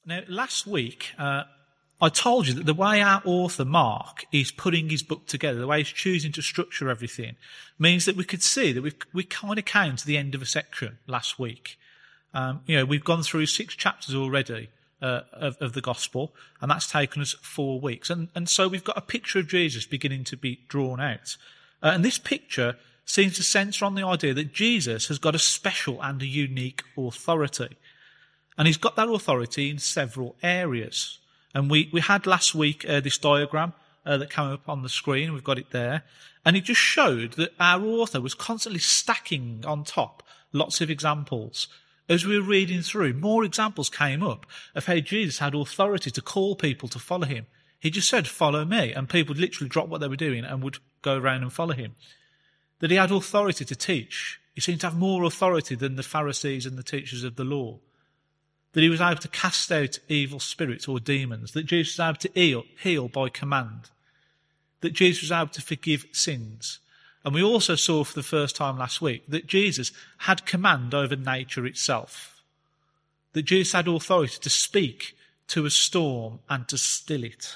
Now, last week, I told you that the way our author, Mark, is putting his book together, the way he's choosing to structure everything, means that we could see that we kind of came to the end of a section last week. We've gone through 6 chapters already of the gospel, and that's taken us 4 weeks. And so we've got a picture of Jesus beginning to be drawn out. And this picture seems to centre on the idea that Jesus has got a special and a unique authority. And he's got that authority in several areas. And we had last week this diagram that came up on the screen. We've got it there. And it just showed that our author was constantly stacking on top lots of examples. As we were reading through, more examples came up of how Jesus had authority to call people to follow him. He just said, "Follow me," and people would literally drop what they were doing and would go around and follow him. That he had authority to teach. He seemed to have more authority than the Pharisees and the teachers of the law. That he was able to cast out evil spirits or demons. That Jesus was able to heal by command. That Jesus was able to forgive sins. And we also saw for the first time last week that Jesus had command over nature itself. That Jesus had authority to speak to a storm and to still it.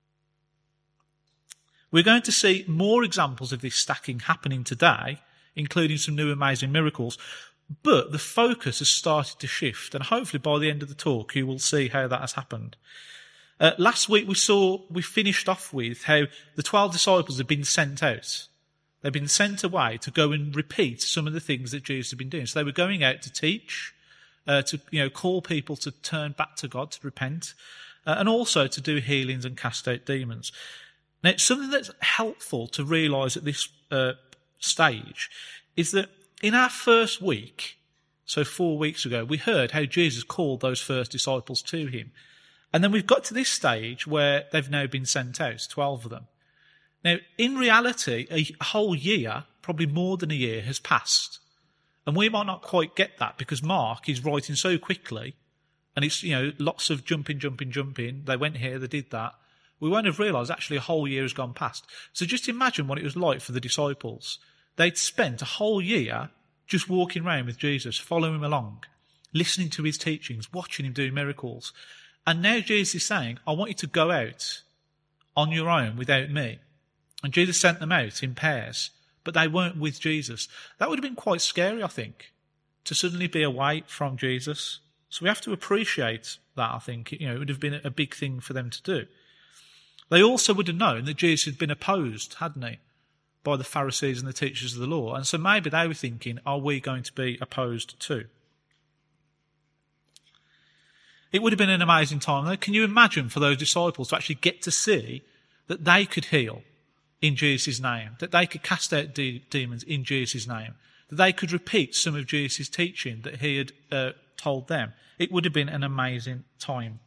We're going to see more examples of this stacking happening today, including some new amazing miracles. But the focus has started to shift, and hopefully by the end of the talk you will see how that has happened. Last week we finished off with how the 12 disciples had been sent out. They've been sent away to go and repeat some of the things that Jesus had been doing. So they were going out to teach, to call people to turn back to God, to repent, and also to do healings and cast out demons. Now, something that's helpful to realise at this stage is that in our first week, so 4 weeks ago, we heard how Jesus called those first disciples to him. And then we've got to this stage where they've now been sent out, 12 of them. Now, in reality, a whole year, probably more than a year, has passed. And we might not quite get that because Mark is writing so quickly, and it's, lots of jumping. They went here, they did that. We won't have realised actually a whole year has gone past. So just imagine what it was like for the disciples. They'd spent a whole year just walking around with Jesus, following him along, listening to his teachings, watching him do miracles. And now Jesus is saying, I want you to go out on your own without me. And Jesus sent them out in pairs, but they weren't with Jesus. That would have been quite scary, I think, to suddenly be away from Jesus. So we have to appreciate that, I think. It would have been a big thing for them to do. They also would have known that Jesus had been opposed, hadn't he, by the Pharisees and the teachers of the law. And so maybe they were thinking, are we going to be opposed too? It would have been an amazing time, though. Can you imagine for those disciples to actually get to see that they could heal in Jesus' name, that they could cast out demons in Jesus' name, that they could repeat some of Jesus' teaching that he had told them? It would have been an amazing time.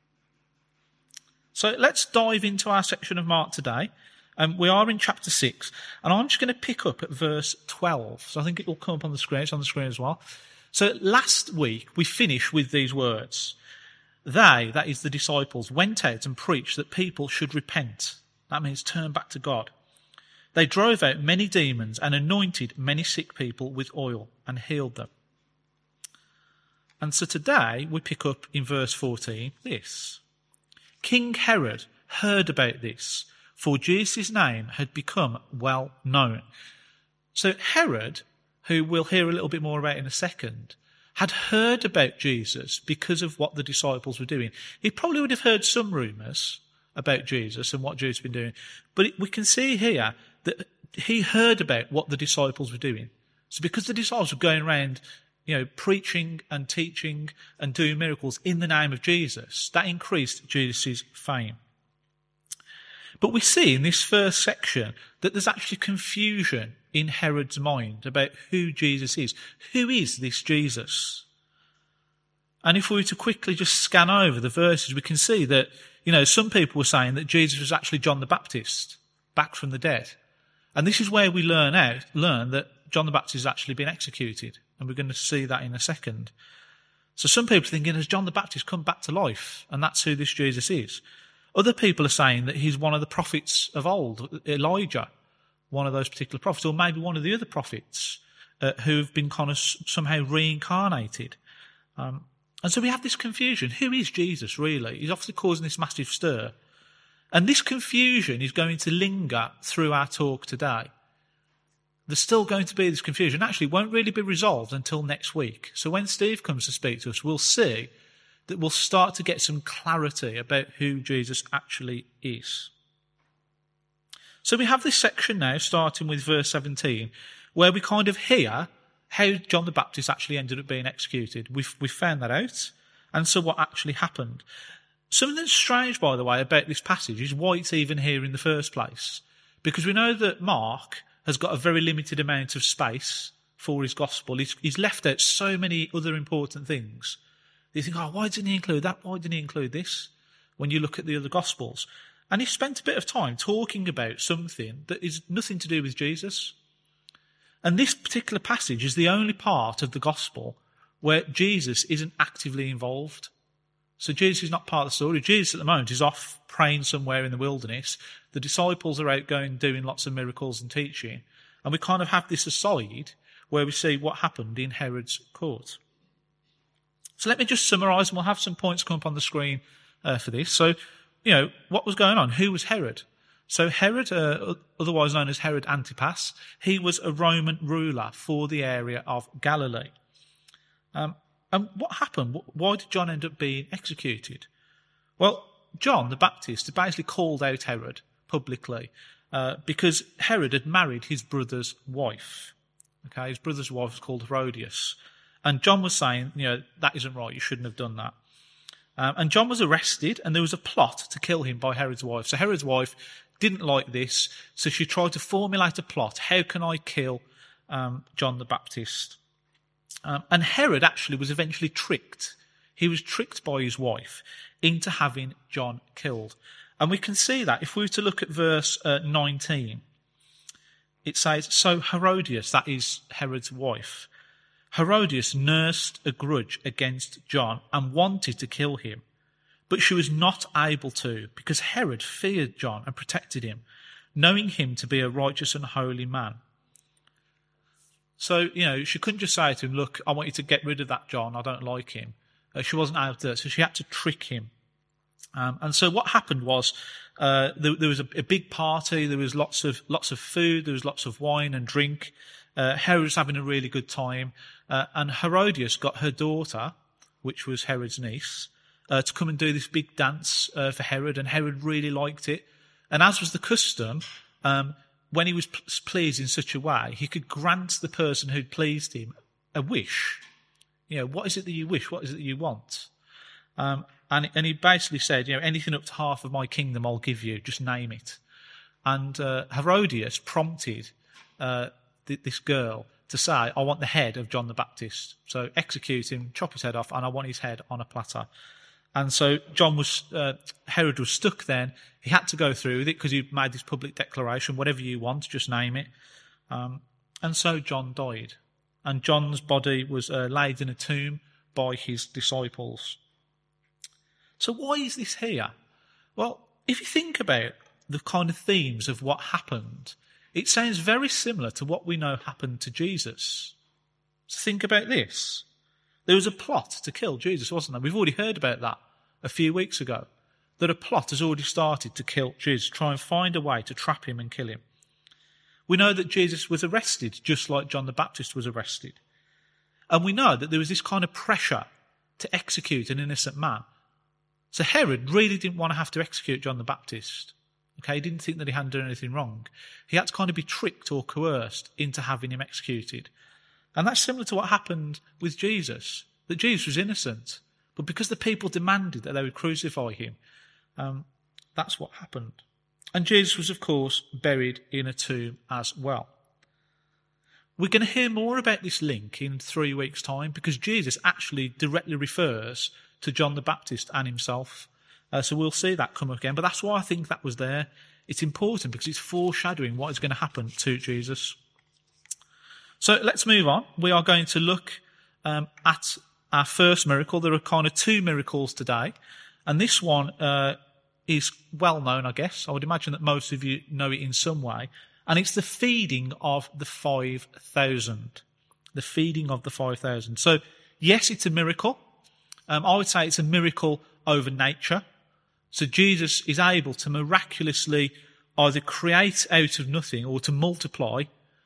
So let's dive into our section of Mark today. We are in chapter 6, and I'm just going to pick up at verse 12. So I think it will come up on the screen. It's on the screen as well. So last week we finished with these words. They, that is the disciples, went out and preached that people should repent. That means turn back to God. They drove out many demons and anointed many sick people with oil and healed them. And so today we pick up in verse 14 this. King Herod heard about this, for Jesus' name had become well known. So Herod, who we'll hear a little bit more about in a second, had heard about Jesus because of what the disciples were doing. He probably would have heard some rumours about Jesus and what Jesus had been doing. But we can see here that he heard about what the disciples were doing. So because the disciples were going around, preaching and teaching and doing miracles in the name of Jesus, that increased Jesus' fame. But we see in this first section that there's actually confusion in Herod's mind about who Jesus is. Who is this Jesus? And if we were to quickly just scan over the verses, we can see that, some people were saying that Jesus was actually John the Baptist, back from the dead. And this is where we learn that John the Baptist has actually been executed. And we're going to see that in a second. So some people are thinking, has John the Baptist come back to life? And that's who this Jesus is. Other people are saying that he's one of the prophets of old, Elijah, one of those particular prophets, or maybe one of the other prophets who have been kind of somehow reincarnated. And so we have this confusion. Who is Jesus really? He's obviously causing this massive stir. And this confusion is going to linger through our talk today. There's still going to be this confusion. Actually, it won't really be resolved until next week. So when Steve comes to speak to us, we'll see that we'll start to get some clarity about who Jesus actually is. So we have this section now, starting with verse 17, where we kind of hear how John the Baptist actually ended up being executed. We've found that out. And so what actually happened? Something that's strange, by the way, about this passage is why it's even here in the first place. Because we know that Mark has got a very limited amount of space for his gospel. He's left out so many other important things. You think, why didn't he include that? Why didn't he include this? When you look at the other gospels. And he spent a bit of time talking about something that is nothing to do with Jesus. And this particular passage is the only part of the gospel where Jesus isn't actively involved. So Jesus is not part of the story. Jesus at the moment is off praying somewhere in the wilderness. The disciples are out going doing lots of miracles and teaching. And we kind of have this aside where we see what happened in Herod's court. So let me just summarise, and we'll have some points come up on the screen for this. So, what was going on? Who was Herod? So Herod, otherwise known as Herod Antipas, he was a Roman ruler for the area of Galilee. And what happened? Why did John end up being executed? Well, John the Baptist basically called out Herod publicly because Herod had married his brother's wife. Okay, his brother's wife was called Herodias. And John was saying, that isn't right, you shouldn't have done that. And John was arrested, and there was a plot to kill him by Herod's wife. So Herod's wife didn't like this, so she tried to formulate a plot. How can I kill John the Baptist? And Herod actually was eventually tricked. He was tricked by his wife into having John killed. And we can see that if we were to look at verse 19. It says, so Herodias, that is Herod's wife, Herodias nursed a grudge against John and wanted to kill him. But she was not able to, because Herod feared John and protected him, knowing him to be a righteous and holy man. So, she couldn't just say to him, look, I want you to get rid of that John, I don't like him. She wasn't able to, so she had to trick him. And so what happened was, there was a big party, there was lots of food, there was lots of wine and drink. Herod was having a really good time. And Herodias got her daughter, which was Herod's niece, to come and do this big dance for Herod, and Herod really liked it. And as was the custom, when he was pleased in such a way, he could grant the person who'd pleased him a wish. What is it that you wish? What is it that you want? And he basically said, anything up to half of my kingdom I'll give you, just name it. And Herodias prompted this girl to say, I want the head of John the Baptist. So execute him, chop his head off, and I want his head on a platter. And so Herod was stuck then. He had to go through with it because he made this public declaration, whatever you want, just name it. And so John died. And John's body was laid in a tomb by his disciples. So why is this here? Well, if you think about the kind of themes of what happened, it sounds very similar to what we know happened to Jesus. So think about this. There was a plot to kill Jesus, wasn't there? We've already heard about that a few weeks ago. That a plot has already started to kill Jesus, try and find a way to trap him and kill him. We know that Jesus was arrested, just like John the Baptist was arrested. And we know that there was this kind of pressure to execute an innocent man. So Herod really didn't want to have to execute John the Baptist. Okay, he didn't think that he hadn't done anything wrong. He had to kind of be tricked or coerced into having him executed. And that's similar to what happened with Jesus, that Jesus was innocent. But because the people demanded that they would crucify him, that's what happened. And Jesus was, of course, buried in a tomb as well. We're going to hear more about this link in 3 weeks' time because Jesus actually directly refers to John the Baptist and himself. So we'll see that come again. But that's why I think that was there. It's important because it's foreshadowing what is going to happen to Jesus. So let's move on. We are going to look at our first miracle. There are kind of 2 miracles today. And this one is well known, I guess. I would imagine that most of you know it in some way. And it's the feeding of the 5,000. The feeding of the 5,000. So, yes, it's a miracle. I would say it's a miracle over nature. So Jesus is able to miraculously either create out of nothing or to multiply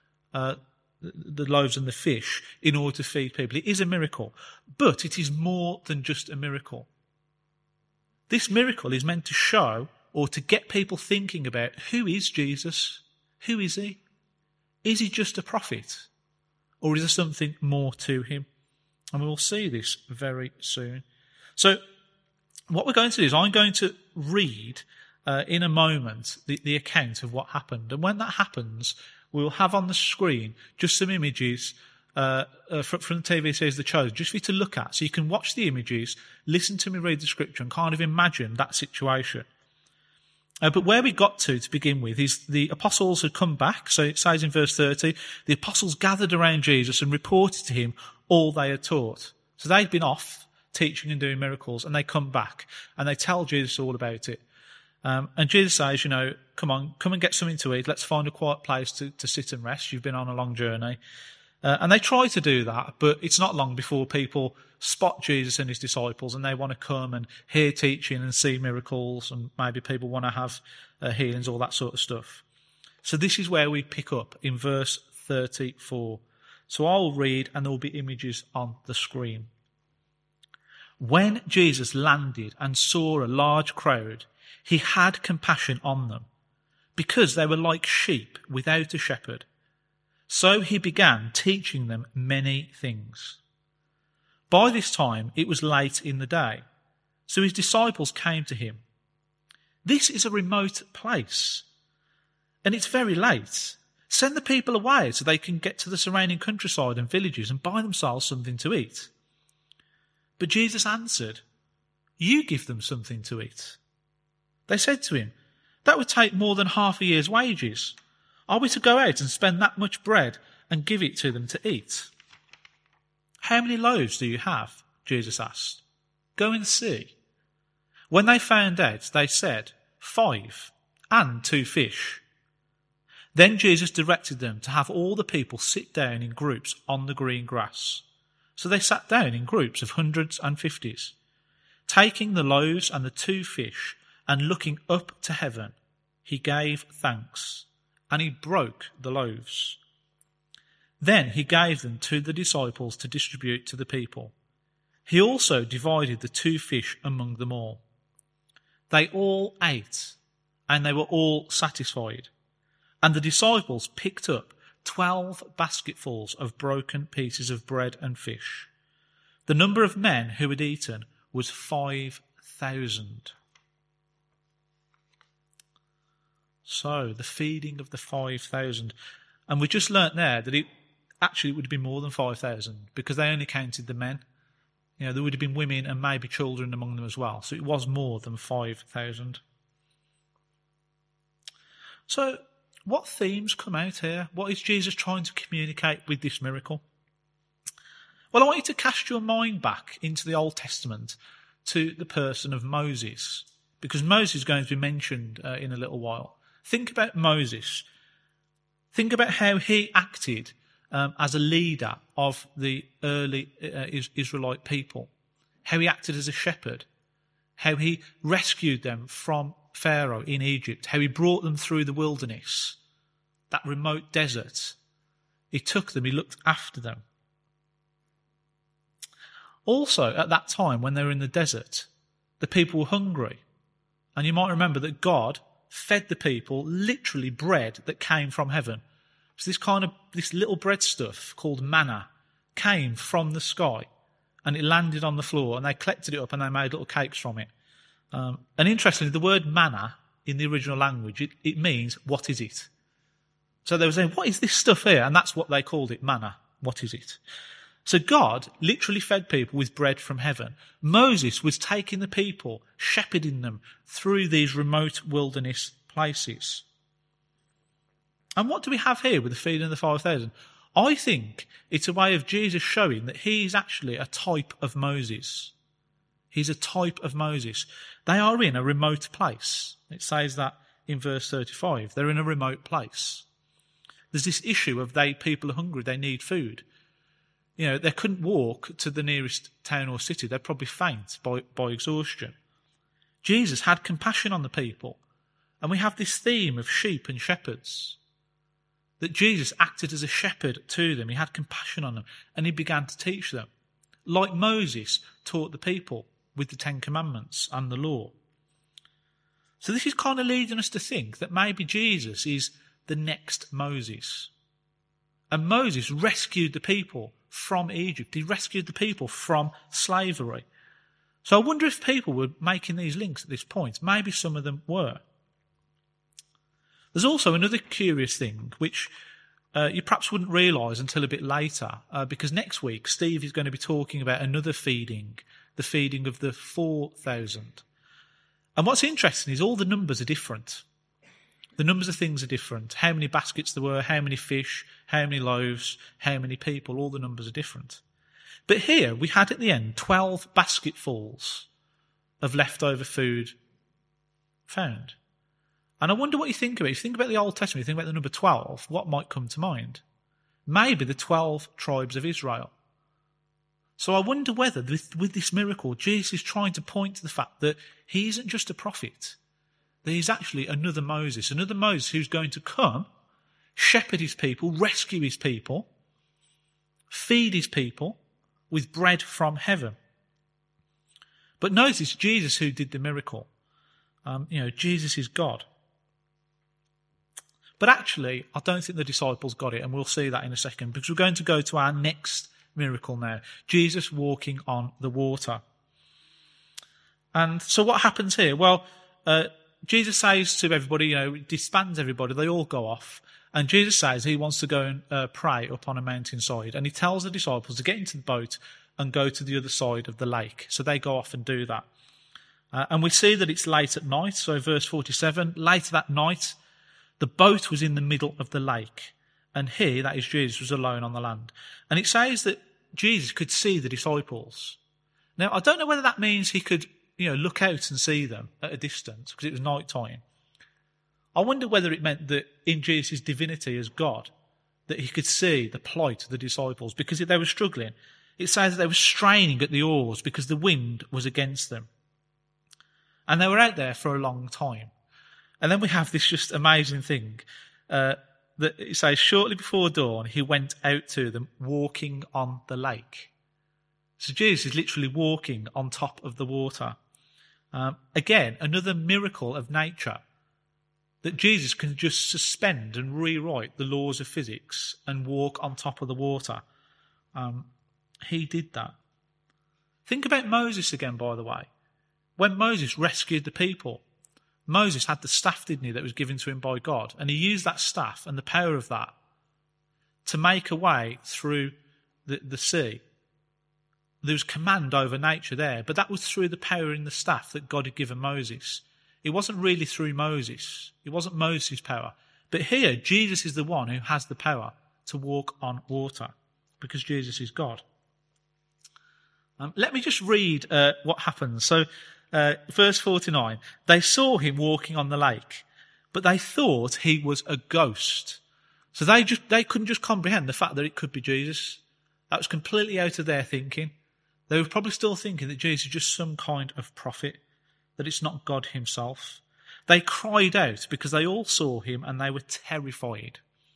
the loaves and the fish in order to feed people. It is a miracle, but it is more than just a miracle. This miracle is meant to show or to get people thinking about, who is Jesus? Who is he? Is he just a prophet? Or is there something more to him? And we'll see this very soon. So what we're going to do is I'm going to read in a moment the account of what happened. And when that happens, we'll have on the screen just some images from the TV series The Chosen, just for you to look at. So you can watch the images, listen to me read the scripture, and kind of imagine that situation. But where we got to begin with is the apostles had come back. So it says in verse 30, the apostles gathered around Jesus and reported to him all they had taught. So they'd been off teaching and doing miracles, and they come back and they tell Jesus all about it. And Jesus says, come and get something to eat. Let's find a quiet place to sit and rest. You've been on a long journey. And they try to do that, but it's not long before people spot Jesus and his disciples, and they want to come and hear teaching and see miracles, and maybe people want to have healings, all that sort of stuff. So this is where we pick up in verse 34. So I'll read, and there will be images on the screen. When Jesus landed and saw a large crowd, he had compassion on them, because they were like sheep without a shepherd. So he began teaching them many things. By this time it was late in the day, so his disciples came to him. This is a remote place, and it's very late. Send the people away so they can get to the surrounding countryside and villages and buy themselves something to eat. But Jesus answered, you give them something to eat. They said to him, that would take more than half a year's wages. Are we to go out and spend that much bread and give it to them to eat? How many loaves do you have? Jesus asked. Go and see. When they found out, they said, 5, and 2 fish. Then Jesus directed them to have all the people sit down in groups on the green grass. So they sat down in groups of hundreds and fifties. Taking the loaves and the 2 fish and looking up to heaven, he gave thanks, and he broke the loaves. Then he gave them to the disciples to distribute to the people. He also divided the 2 fish among them all. They all ate, and they were all satisfied. And the disciples picked up 12 basketfuls of broken pieces of bread and fish. The number of men who had eaten was 5,000. So, the feeding of the 5,000. And we just learnt there that it would have been more than 5,000, because they only counted the men. There would have been women and maybe children among them as well. So it was more than 5,000. So, what themes come out here? What is Jesus trying to communicate with this miracle? Well, I want you to cast your mind back into the Old Testament to the person of Moses, because Moses is going to be mentioned in a little while. Think about Moses. Think about how he acted as a leader of the early Israelite people. How he acted as a shepherd. How he rescued them from Pharaoh in Egypt. How he brought them through the wilderness, that remote desert. He took them, he looked after them. Also, at that time, when they were in the desert, the people were hungry. And you might remember that God fed the people literally bread that came from heaven. So this little bread stuff called manna came from the sky, and it landed on the floor, and they collected it up and they made little cakes from it. And interestingly, the word manna in the original language, it means, what is it? So they were saying, what is this stuff here? And that's what they called it, manna. What is it? So God literally fed people with bread from heaven. Moses was taking the people, shepherding them through these remote wilderness places. And what do we have here with the feeding of the 5,000? I think it's a way of Jesus showing that he is actually a type of Moses. He's a type of Moses. They are in a remote place. It says that in verse 35. They're in a remote place. There's this issue of people are hungry, they need food. They couldn't walk to the nearest town or city. They'd probably faint by exhaustion. Jesus had compassion on the people. And we have this theme of sheep and shepherds. That Jesus acted as a shepherd to them. He had compassion on them. And he began to teach them. Like Moses taught the people with the Ten Commandments and the law. So this is kind of leading us to think that maybe Jesus is the next Moses. And Moses rescued the people from Egypt. He rescued the people from slavery. So I wonder if people were making these links at this point. Maybe some of them were. There's also another curious thing, which you perhaps wouldn't realise until a bit later, because next week Steve is going to be talking about another feeding, the feeding of the 4,000. And what's interesting is all the numbers are different. The numbers of things are different. How many baskets there were, how many fish, how many loaves, how many people, all the numbers are different. But here we had at the end 12 basketfuls of leftover food found. And I wonder what you think about it. If you think about the Old Testament, you think about the number 12, what might come to mind? Maybe the 12 tribes of Israel. So I wonder whether with this miracle, Jesus is trying to point to the fact that he isn't just a prophet, that he's actually another Moses who's going to come, shepherd his people, rescue his people, feed his people with bread from heaven. But notice Jesus who did the miracle. Jesus is God. But actually, I don't think the disciples got it, and we'll see that in a second, because we're going to go to our next miracle now. Jesus walking on the water. And so what happens here? Well, Jesus says to everybody, disbands everybody, they all go off. And Jesus says he wants to go and pray up on a mountainside. And he tells the disciples to get into the boat and go to the other side of the lake. So they go off and do that. And we see that it's late at night. So verse 47, later that night, the boat was in the middle of the lake. And he, that is Jesus, was alone on the land. And it says that Jesus could see the disciples. Now, I don't know whether that means he could, look out and see them at a distance, because it was night time. I wonder whether it meant that in Jesus' divinity as God, that he could see the plight of the disciples, because they were struggling. It says that they were straining at the oars because the wind was against them. And they were out there for a long time. And then we have this just amazing thing, that it says, shortly before dawn, he went out to them walking on the lake. So Jesus is literally walking on top of the water. Again, another miracle of nature, that Jesus can just suspend and rewrite the laws of physics and walk on top of the water. He did that. Think about Moses again, by the way. When Moses rescued the people, Moses had the staff, didn't he, that was given to him by God. And he used that staff and the power of that to make a way through the sea. There was command over nature there, but that was through the power in the staff that God had given Moses. It wasn't really through Moses. It wasn't Moses' power. But here, Jesus is the one who has the power to walk on water, because Jesus is God. Let me just read what happens. So, verse 49, they saw him walking on the lake, but they thought he was a ghost. So they couldn't just comprehend the fact that it could be Jesus. That was completely out of their thinking. They were probably still thinking that Jesus is just some kind of prophet, that it's not God himself. They cried out because they all saw him and they were terrified.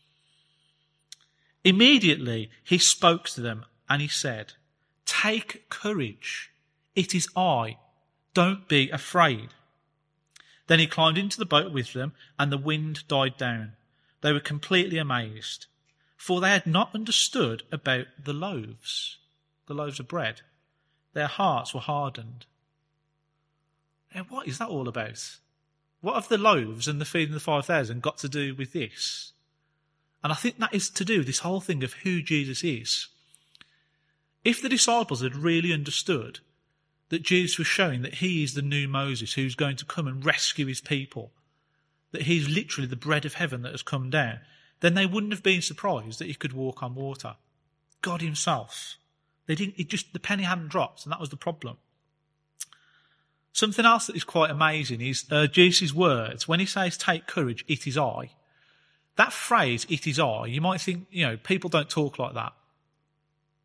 Immediately he spoke to them and he said, "Take courage, it is I. Don't be afraid." Then he climbed into the boat with them, and the wind died down. They were completely amazed, for they had not understood about the loaves of bread. Their hearts were hardened. Now, what is that all about? What have the loaves and the feeding of the 5,000 got to do with this? And I think that is to do with this whole thing of who Jesus is. If the disciples had really understood that Jesus was showing that he is the new Moses who's going to come and rescue his people, that he's literally the bread of heaven that has come down, then they wouldn't have been surprised that he could walk on water. God himself. The penny hadn't dropped, and that was the problem. Something else that is quite amazing is Jesus' words. When he says, "Take courage, it is I," that phrase, "it is I," you might think, people don't talk like that.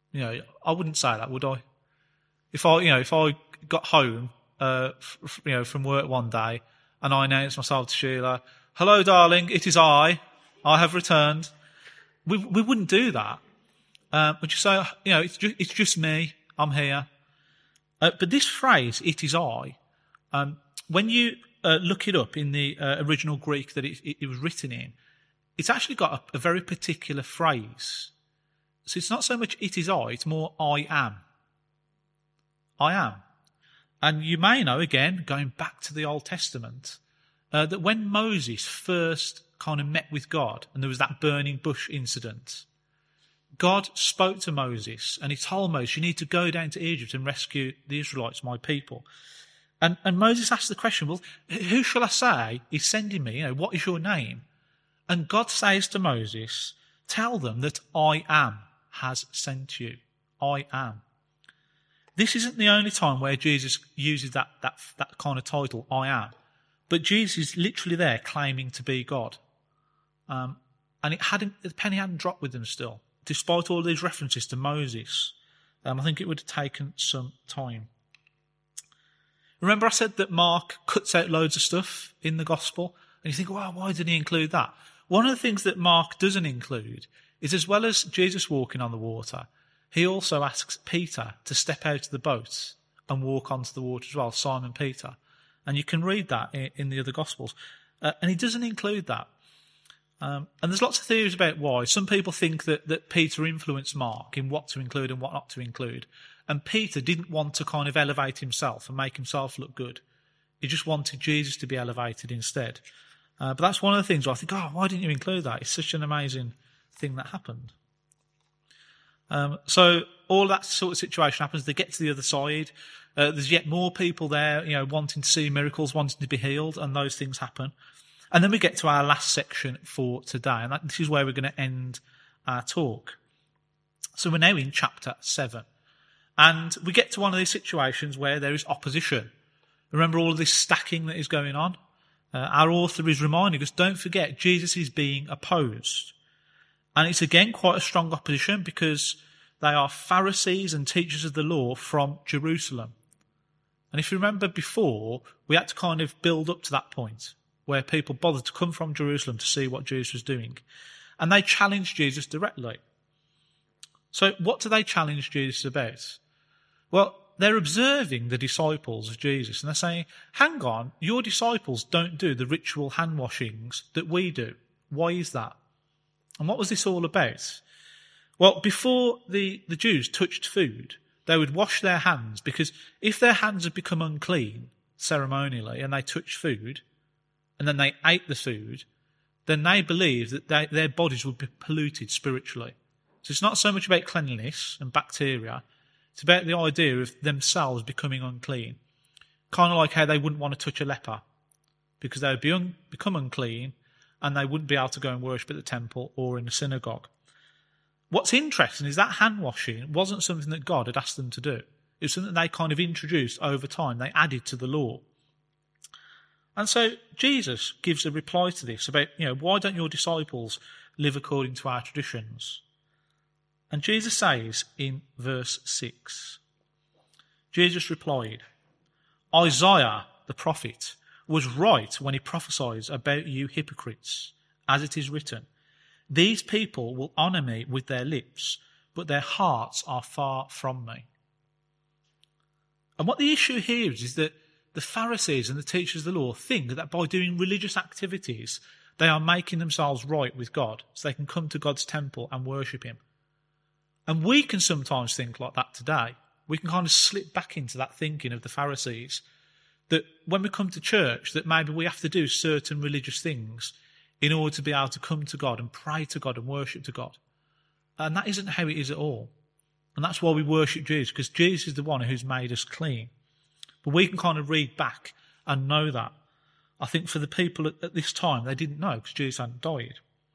I wouldn't say that, would I? If I got home, from work one day and I announced myself to Sheila, "Hello, darling, it is I have returned." We wouldn't do that. Would you say, it's just me, I'm here? But this phrase, "it is I," when you look it up in the original Greek that it was written in, it's actually got a very particular phrase. So it's not so much "it is I," it's more "I am." I am. And you may know, again, going back to the Old Testament, that when Moses first kind of met with God and there was that burning bush incident, God spoke to Moses and he told Moses, "You need to go down to Egypt and rescue the Israelites, my people." And Moses asked the question, "Well, who shall I say is sending me? What is your name?" And God says to Moses, "Tell them that I am has sent you. I am." This isn't the only time where Jesus uses that kind of title, "I am." But Jesus is literally there claiming to be God. And the penny hadn't dropped with them still, despite all these references to Moses. I think it would have taken some time. Remember I said that Mark cuts out loads of stuff in the gospel? And you think, well, why didn't he include that? One of the things that Mark doesn't include is, as well as Jesus walking on the water, he also asks Peter to step out of the boat and walk onto the water as well, Simon Peter. And you can read that in the other Gospels. And he doesn't include that. And there's lots of theories about why. Some people think that Peter influenced Mark in what to include and what not to include. And Peter didn't want to kind of elevate himself and make himself look good. He just wanted Jesus to be elevated instead. But that's one of the things where I think, why didn't you include that? It's such an amazing thing that happened. So all that sort of situation happens. They get to the other side. There's yet more people there, wanting to see miracles, wanting to be healed, and those things happen. And then we get to our last section for today, and this is where we're going to end our talk. So we're now in chapter 7. And we get to one of these situations where there is opposition. Remember all of this stacking that is going on? Our author is reminding us, don't forget, Jesus is being opposed. And it's again quite a strong opposition because they are Pharisees and teachers of the law from Jerusalem. And if you remember before, we had to kind of build up to that point where people bothered to come from Jerusalem to see what Jesus was doing. And they challenged Jesus directly. So what do they challenge Jesus about? Well, they're observing the disciples of Jesus and they're saying, hang on, your disciples don't do the ritual hand washings that we do. Why is that? And what was this all about? Well, before the Jews touched food, they would wash their hands because if their hands had become unclean ceremonially and they touched food and then they ate the food, then they believed that their bodies would be polluted spiritually. So it's not so much about cleanliness and bacteria. It's about the idea of themselves becoming unclean. Kind of like how they wouldn't want to touch a leper because they would become unclean and they wouldn't be able to go and worship at the temple or in the synagogue. What's interesting is that hand washing wasn't something that God had asked them to do. It was something they kind of introduced over time. They added to the law. And so Jesus gives a reply to this about, why don't your disciples live according to our traditions? And Jesus says in verse 6, Jesus replied, Isaiah the prophet was right when he prophesies about you hypocrites, as it is written, these people will honour me with their lips, but their hearts are far from me. And what the issue here is that the Pharisees and the teachers of the law think that by doing religious activities, they are making themselves right with God, so they can come to God's temple and worship him. And we can sometimes think like that today. We can kind of slip back into that thinking of the Pharisees, that when we come to church, that maybe we have to do certain religious things in order to be able to come to God and pray to God and worship to God. And that isn't how it is at all. And that's why we worship Jesus, because Jesus is the one who's made us clean. But we can kind of read back and know that. I think for the people at this time, they didn't know because Jesus hadn't died.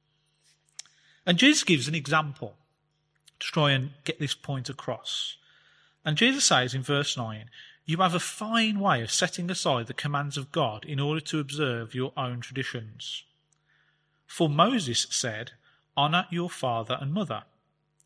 And Jesus gives an example to try and get this point across. And Jesus says in verse 9, you have a fine way of setting aside the commands of God in order to observe your own traditions. For Moses said, honour your father and mother,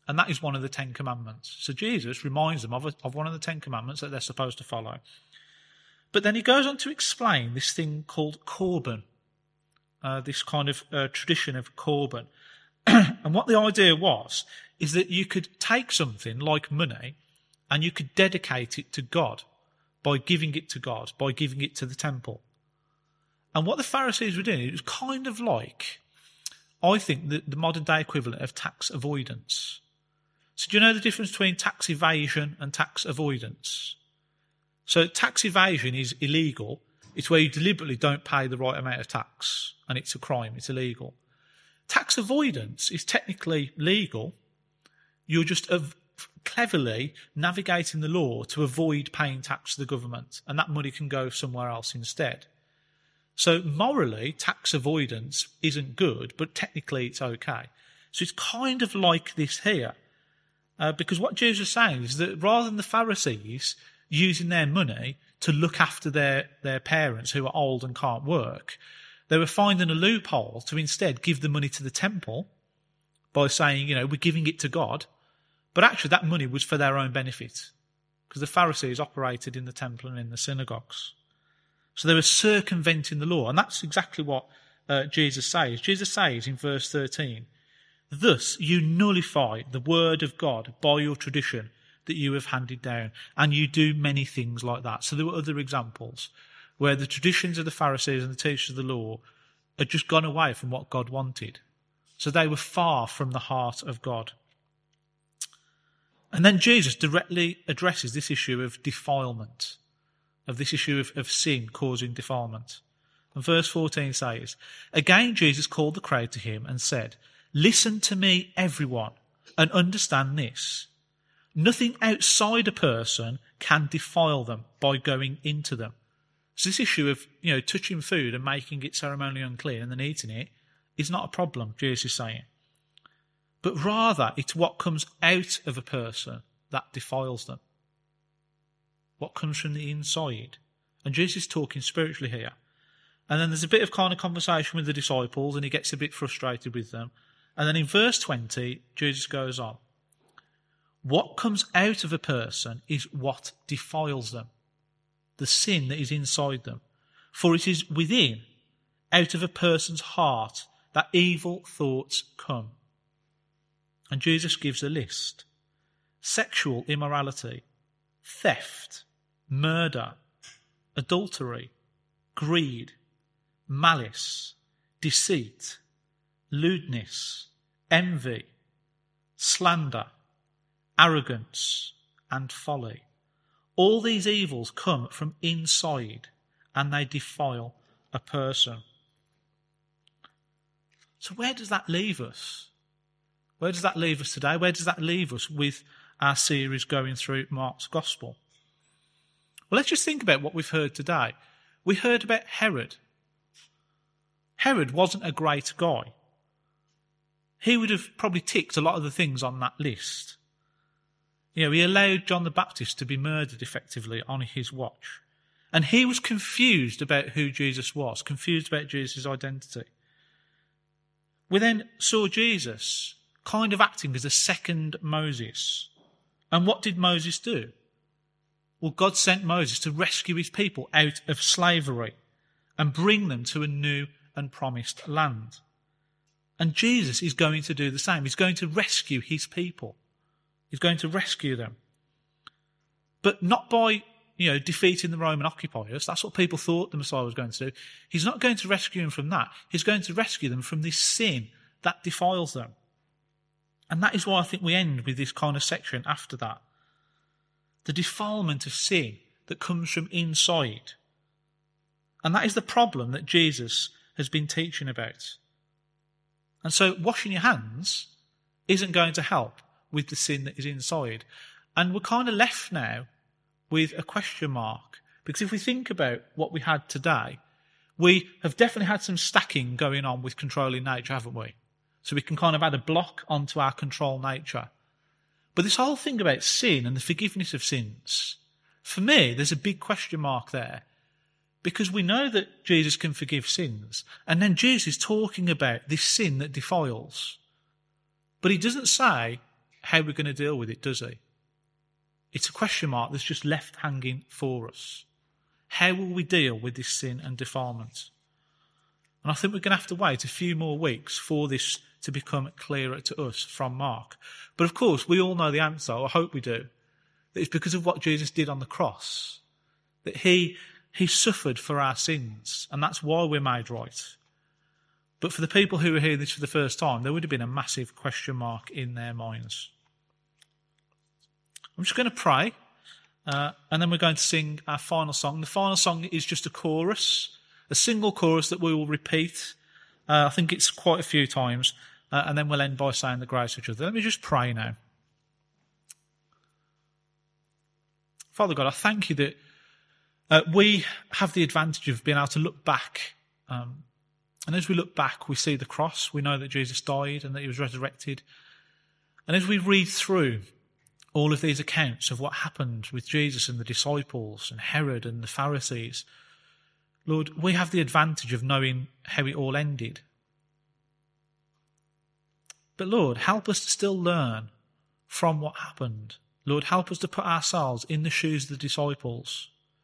And that is one of the 10 Commandments. So Jesus reminds them of one of the 10 Commandments that they're supposed to follow. But then he goes on to explain this thing called Korban, this kind of tradition of Korban. And what the idea was is that you could take something like money and you could dedicate it to God by giving it to God, by giving it to the temple. And what the Pharisees were doing, it was kind of like, I think, the modern day equivalent of tax avoidance. So do you know the difference between tax evasion and tax avoidance? So tax evasion is illegal. It's where you deliberately don't pay the right amount of tax, and it's a crime, it's illegal. Tax avoidance is technically legal. You're just cleverly navigating the law to avoid paying tax to the government, and that money can go somewhere else instead. So morally, tax avoidance isn't good, but technically it's okay. So it's kind of like this here. Because what Jesus is saying is that rather than the Pharisees using their money to look after their parents who are old and can't work, they were finding a loophole to instead give the money to the temple by saying, we're giving it to God. But actually that money was for their own benefit, because the Pharisees operated in the temple and in the synagogues. So they were circumventing the law. And that's exactly what Jesus says. Jesus says in verse 13, "Thus you nullify the word of God by your tradition that you have handed down." And you do many things like that. So there were other examples where the traditions of the Pharisees and the teachers of the law had just gone away from what God wanted. So they were far from the heart of God. And then Jesus directly addresses this issue of defilement, of this issue of sin causing defilement. And verse 14 says, "Again Jesus called the crowd to him and said, 'Listen to me, everyone, and understand this. Nothing outside a person can defile them by going into them.'" So this issue of, touching food and making it ceremonially unclean and then eating it is not a problem, Jesus is saying. But rather, it's what comes out of a person that defiles them. What comes from the inside. And Jesus is talking spiritually here. And then there's a bit of kind of conversation with the disciples, and he gets a bit frustrated with them. And then in verse 20, Jesus goes on. What comes out of a person is what defiles them. The sin that is inside them. For it is within, out of a person's heart, that evil thoughts come. And Jesus gives a list. Sexual immorality, theft, murder, adultery, greed, malice, deceit, lewdness, envy, slander, arrogance, and folly. All these evils come from inside, and they defile a person. So where does that leave us? Where does that leave us today? Where does that leave us with our series going through Mark's Gospel? Well, let's just think about what we've heard today. We heard about Herod. Herod wasn't a great guy. He would have probably ticked a lot of the things on that list. He allowed John the Baptist to be murdered effectively on his watch. And he was confused about who Jesus was, confused about Jesus' identity. We then saw Jesus kind of acting as a second Moses. And what did Moses do? Well, God sent Moses to rescue his people out of slavery and bring them to a new and promised land. And Jesus is going to do the same. He's going to rescue his people. He's going to rescue them. But not by, defeating the Roman occupiers. That's what people thought the Messiah was going to do. He's not going to rescue them from that. He's going to rescue them from this sin that defiles them. And that is why I think we end with this kind of section after that. The defilement of sin that comes from inside. And that is the problem that Jesus has been teaching about. And so washing your hands isn't going to help with the sin that is inside. And we're kind of left now with a question mark. Because if we think about what we had today, we have definitely had some stacking going on with controlling nature, haven't we? So we can kind of add a block onto our control nature. But this whole thing about sin and the forgiveness of sins, for me, there's a big question mark there. Because we know that Jesus can forgive sins. And then Jesus is talking about this sin that defiles. But he doesn't say how we're going to deal with it, does he? It's a question mark that's just left hanging for us. How will we deal with this sin and defilement? And I think we're going to have to wait a few more weeks for this to become clearer to us from Mark. But of course, we all know the answer, I hope we do, that it's because of what Jesus did on the cross, that he suffered for our sins, and that's why we're made right. But for the people who are hearing this for the first time, there would have been a massive question mark in their minds. I'm just going to pray, and then we're going to sing our final song. The final song is just a chorus, a single chorus that we will repeat. I think it's quite a few times, and then we'll end by saying the grace of each other. Let me just pray now. Father God, I thank you that we have the advantage of being able to look back. And as we look back, we see the cross. We know that Jesus died and that he was resurrected. And as we read through all of these accounts of what happened with Jesus and the disciples and Herod and the Pharisees, Lord, we have the advantage of knowing how it all ended. But Lord, help us to still learn from what happened. Lord, help us to put ourselves in the shoes of the disciples.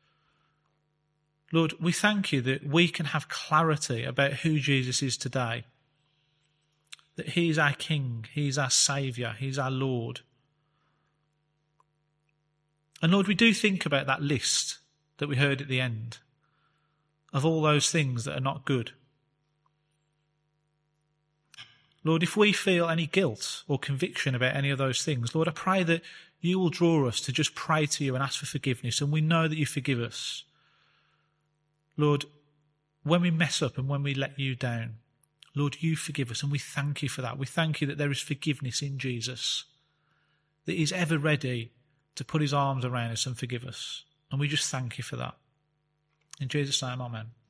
Lord, we thank you that we can have clarity about who Jesus is today. That he is our King, he is our Saviour, he is our Lord. And Lord, we do think about that list that we heard at the end of all those things that are not good. Lord, if we feel any guilt or conviction about any of those things, Lord, I pray that you will draw us to just pray to you and ask for forgiveness, and we know that you forgive us. Lord, when we mess up and when we let you down, Lord, you forgive us, and we thank you for that. We thank you that there is forgiveness in Jesus, that he's ever ready to put his arms around us and forgive us. And we just thank you for that. In Jesus' name, amen.